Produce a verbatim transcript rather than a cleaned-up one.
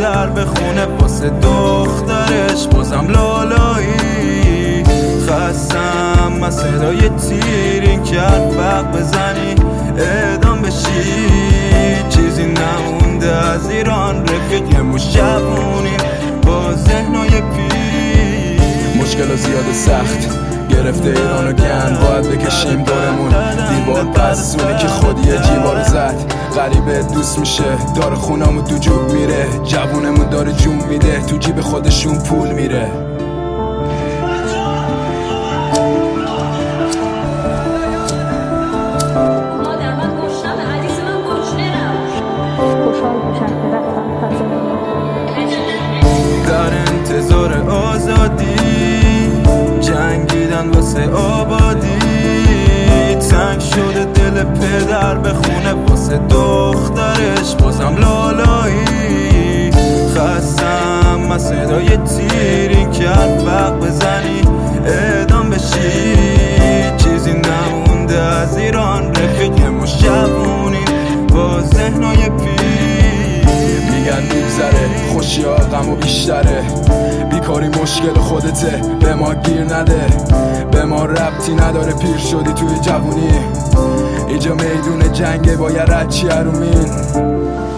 پدر بخونه واسه دخترش بازم لالایی. خستم از صدای تیرین که حرفق بزنی اعدام بشی. چیزی نمونده از ایران رفیق، یه مش جوونی با ذهنای پیر. مشکل زیاد سخت گرفته ایرانو گن، باید بکشیم دورمون دیوار پسونی که خودی جیوارو زد. غریبه دوست میشه داره خونمون دو جوب میره، جوونمون داره جون میده تو جیب خودشون پول میره. در انتظار آزادی جنگیدن واسه آبادی. تنگ شده دل پدر بخونه واسه دخترش بازم لالایی. خستم از صدای تیرین که حرفق بزنی اعدام بشی. چیزی نمونده از ایران رفیق، یه مش جوونی با ذهنای پیر. میگن میگذره خوشی ها غم و بیشتره، بیکاری مشکل خودته به ما گیر نده. به ما ربطی نداره پیر شدی توی جوونی، اینجا میدون جنگه باید رد چی ارومین.